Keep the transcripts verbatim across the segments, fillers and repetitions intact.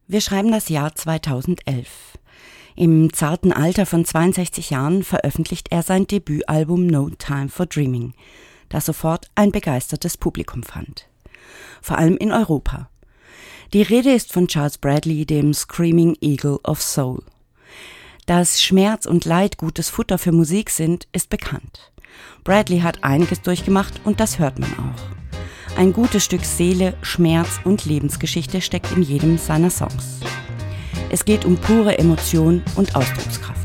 Wir schreiben das Jahr zweitausendelf. Im zarten Alter von zweiundsechzig Jahren veröffentlicht er sein Debütalbum No Time for Dreaming, das sofort ein begeistertes Publikum fand. Vor allem in Europa. Die Rede ist von Charles Bradley, dem Screaming Eagle of Soul. Dass Schmerz und Leid gutes Futter für Musik sind, ist bekannt. Bradley hat einiges durchgemacht und das hört man auch. Ein gutes Stück Seele, Schmerz und Lebensgeschichte steckt in jedem seiner Songs. Es geht um pure Emotion und Ausdruckskraft.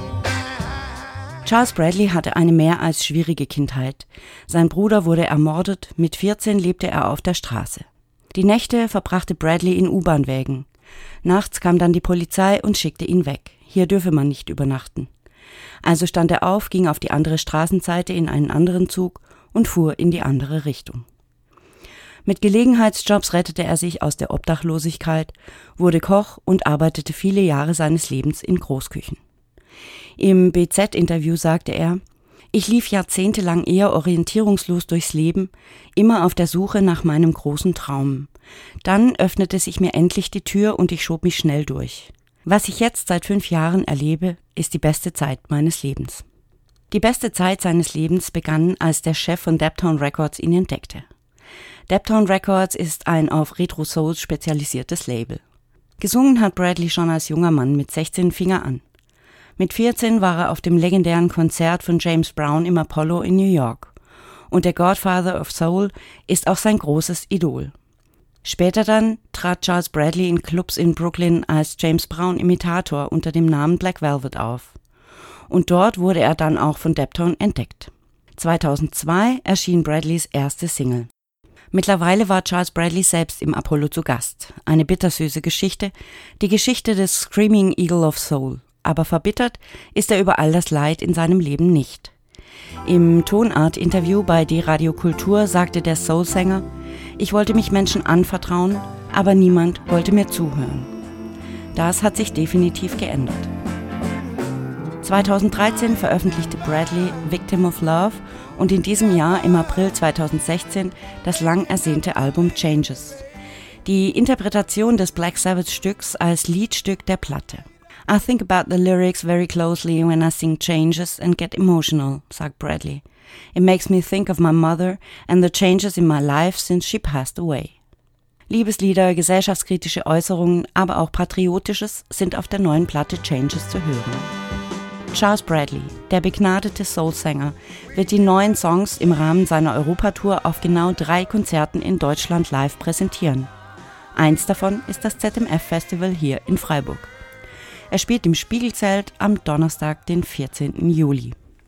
Charles Bradley hatte eine mehr als schwierige Kindheit. Sein Bruder wurde ermordet, mit vierzehn lebte er auf der Straße. Die Nächte verbrachte Bradley in U-Bahn-Wägen. Nachts kam dann die Polizei und schickte ihn weg. Hier dürfe man nicht übernachten. Also stand er auf, ging auf die andere Straßenseite in einen anderen Zug und fuhr in die andere Richtung. Mit Gelegenheitsjobs rettete er sich aus der Obdachlosigkeit, wurde Koch und arbeitete viele Jahre seines Lebens in Großküchen. Im B Z-Interview sagte er: Ich lief jahrzehntelang eher orientierungslos durchs Leben, immer auf der Suche nach meinem großen Traum. Dann öffnete sich mir endlich die Tür und ich schob mich schnell durch. Was ich jetzt seit fünf Jahren erlebe, ist die beste Zeit meines Lebens. Die beste Zeit seines Lebens begann, als der Chef von Daptown Records ihn entdeckte. Daptown Records ist ein auf Retro-Soul spezialisiertes Label. Gesungen hat Bradley schon als junger Mann mit sechzehn fing er an. Mit vierzehn war er auf dem legendären Konzert von James Brown im Apollo in New York. Und der Godfather of Soul ist auch sein großes Idol. Später dann trat Charles Bradley in Clubs in Brooklyn als James Brown-Imitator unter dem Namen Black Velvet auf. Und dort wurde er dann auch von Daptown entdeckt. zweitausendzwei erschien Bradleys erste Single. Mittlerweile war Charles Bradley selbst im Apollo zu Gast. Eine bittersüße Geschichte, die Geschichte des Screaming Eagle of Soul. Aber verbittert ist er über all das Leid in seinem Leben nicht. Im Tonart-Interview bei D-Radio Kultur sagte der Soul-Sänger: Ich wollte mich Menschen anvertrauen, aber niemand wollte mir zuhören. Das hat sich definitiv geändert. zweitausenddreizehn veröffentlichte Bradley Victim of Love und in diesem Jahr im April zweitausendsechzehn das lang ersehnte Album Changes. Die Interpretation des Black Sabbath-Stücks als Liedstück der Platte. I think about the lyrics very closely when I sing Changes and get emotional, sagt Bradley. It makes me think of my mother and the changes in my life since she passed away. Liebeslieder, gesellschaftskritische Äußerungen, aber auch Patriotisches sind auf der neuen Platte Changes zu hören. Charles Bradley, der begnadete Soul-Sänger, wird die neuen Songs im Rahmen seiner Europatour auf genau drei Konzerten in Deutschland live präsentieren. Eins davon ist das Z M F-Festival hier in Freiburg. Er spielt im Spiegelzelt am Donnerstag, den vierzehnten Juli.